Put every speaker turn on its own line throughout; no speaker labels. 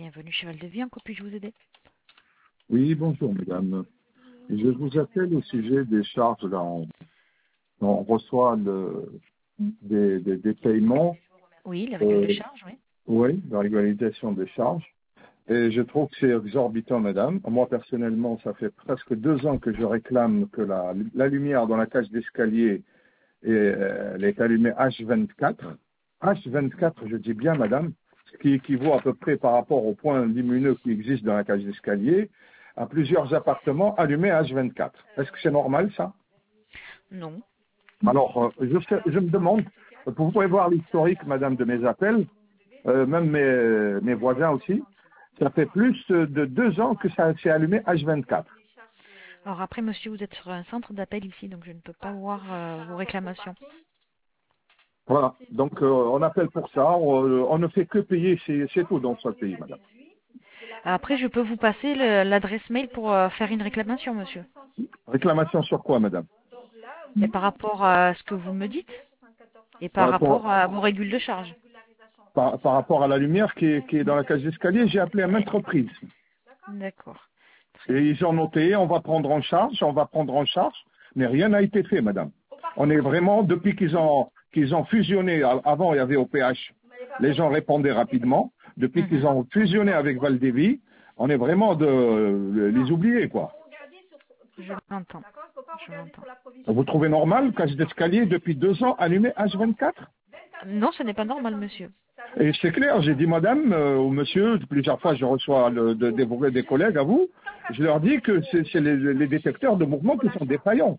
Bienvenue chez Val-de-Vie, en quoi puis-je vous aider?
Oui, bonjour mesdames. Je vous appelle au sujet des charges. Là, on reçoit des paiements,
Oui, les régules de
euh,
charge, oui.
oui, la régularisation des charges. Et je trouve que c'est exorbitant, madame. Moi, personnellement, ça fait presque 2 ans que je réclame que la lumière dans la cage d'escalier elle est allumée H24. H24, je dis bien, madame, ce qui équivaut à peu près par rapport au point lumineux qui existe dans la cage d'escalier, à plusieurs appartements allumés H24. Est-ce que c'est normal, ça?
Non.
Alors, je me demande, vous pouvez voir l'historique, madame, de mes appels, même mes voisins aussi, ça fait plus de 2 ans que ça s'est allumé H24.
Alors après, monsieur, vous êtes sur un centre d'appel ici, donc je ne peux pas voir vos réclamations.
Voilà, donc on appelle pour ça, on ne fait que payer, c'est tout dans ce pays, madame.
Après, je peux vous passer l'adresse mail pour faire une réclamation, monsieur.
Réclamation sur quoi, madame?
Et par rapport à ce que vous me dites, et par
Par rapport,
rapport à vos régules de charge.
par rapport à la lumière qui est dans la cage d'escalier, j'ai appelé à maintes reprises.
D'accord. Très
Et
bien.
ils ont noté, on va prendre en charge, mais rien n'a été fait, madame. On est vraiment, depuis qu'ils ont fusionné, avant il y avait OPH, les gens répondaient rapidement. Depuis qu'ils
Mhm.
ont fusionné avec Valdévie, on est vraiment les oubliés, quoi.
Je l'entends. Je l'entends.
Vous trouvez normal, cage d'escalier depuis 2 ans allumée H24?
Non, ce n'est pas normal, monsieur.
Et c'est clair, j'ai dit madame ou monsieur, plusieurs fois je reçois des collègues à vous, je leur dis que c'est les détecteurs de mouvement qui sont défaillants.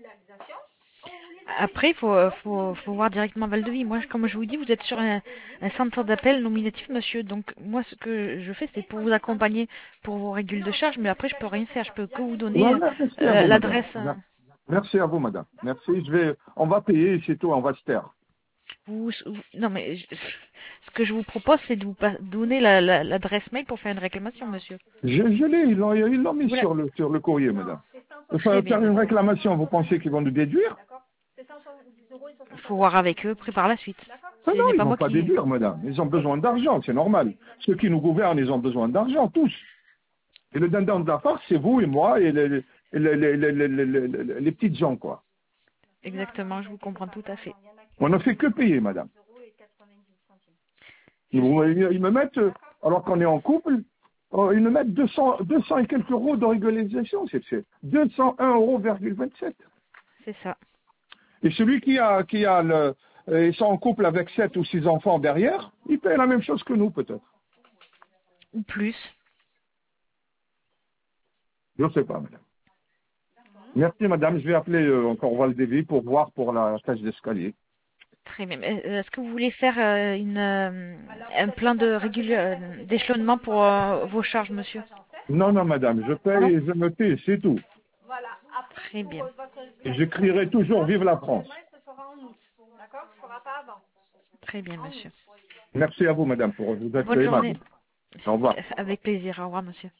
Après, il faut voir directement Val-de-Vie. Moi, comme je vous dis, vous êtes sur un centre d'appel nominatif, monsieur. Donc, moi, ce que je fais, c'est pour vous accompagner pour vos régules de charge. Mais après, je peux rien faire. Je peux que vous donner
Voilà, merci à vous madame.
l'adresse.
Merci à vous madame. Merci, on va payer, c'est tout, on va se taire.
Non, mais ce que je vous propose, c'est de vous donner l'adresse mail pour faire une réclamation, monsieur.
Je l'ai, ils l'ont mis
Vous la-
sur le courrier madame.
Très bien,
Faire une
monsieur.
réclamation, vous pensez qu'ils vont nous déduire?
Il faut voir avec eux après par la suite.
Ah
Ce
non,
n'est
ils
pas
vont
moi
pas
qui.
déduire madame. Ils ont besoin d'argent, c'est normal. Ceux qui nous gouvernent, ils ont besoin d'argent, tous. Et le dindon de la farce, c'est vous et moi et les petites gens, quoi.
Exactement, je vous comprends tout à fait.
On ne fait que payer, madame.
Je
Ils me mettent, alors qu'on est en couple, ils me mettent 200 et quelques euros de régularisation, c'est 201,27 €.
C'est ça.
Et celui ils sont en couple avec 7 ou 6 enfants derrière, il paye la même chose que nous, peut-être.
Ou plus.
Je ne sais pas, madame. Merci, madame. Je vais appeler encore Valdévie pour voir pour la cage d'escalier.
Très bien. Est-ce que vous voulez faire un plan d'échelonnement pour vos charges, monsieur?
Non, non, madame, je paye
Non?
et je me paye, c'est tout.
Très bien.
Et je crierai toujours Vive la France.
Très bien, monsieur.
Merci à vous, madame, pour vous êtes
Bonne
aimable.
journée.
Au revoir.
Avec plaisir. Au revoir, monsieur.